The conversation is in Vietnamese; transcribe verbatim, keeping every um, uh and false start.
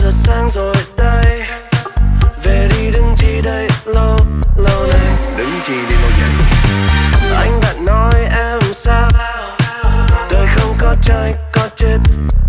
giờ sáng rồi đây. Về đi đừng chi đây lâu lâu này. Đừng chi đi lâu dài. Anh đã nói em sao đời không có trai có chết.